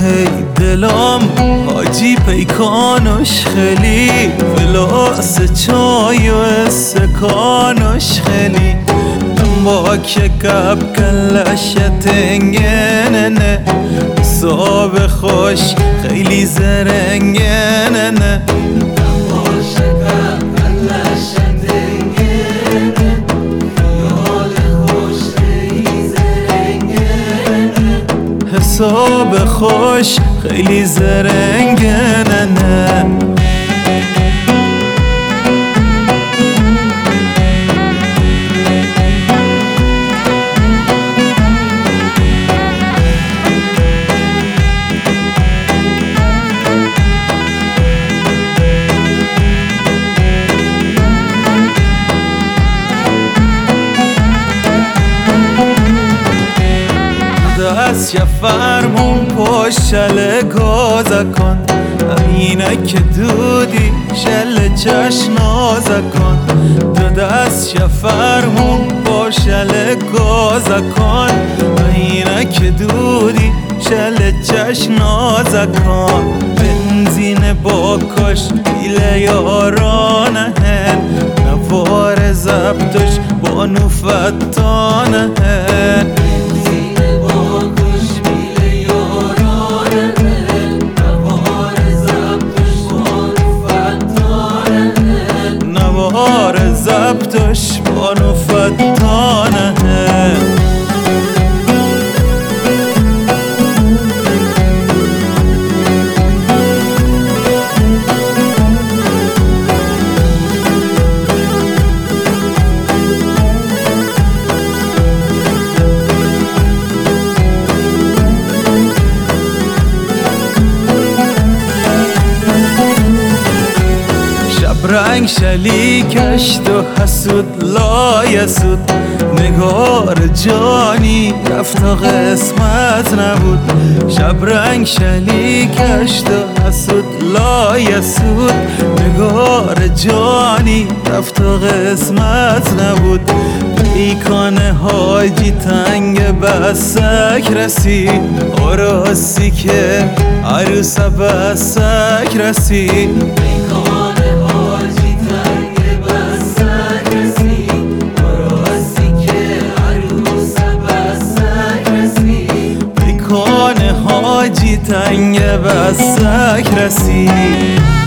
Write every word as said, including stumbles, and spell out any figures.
هی دلم حاجی پیکانش خیلی فلاس چای و استکانش خیلی با که کب کلش تنگنه صاب خوش خیلی زرنگنه حساب خوش خیلی زرنگنه دست یه فرمون پشل گازه کن اینه که دودی شل چشنازه کن دو دست یه فرمون پشل گازه کن اینه که دودی شل چشنازه کن بنزین با کش بیل یارانه هن نوار زبطش با نوفتانه هن نوار زبطش بانو فتانه رنگ شلیکش تو حسود لایسود نگار جانی رفت و قسمت نبود شب رنگ شلیکش تو حسود لایسود نگار جانی رفت و قسمت نبود پیکان حاجی تنگ بسک رسید آراسی که عروس بسک رسید حاجی تنگ بسک رسید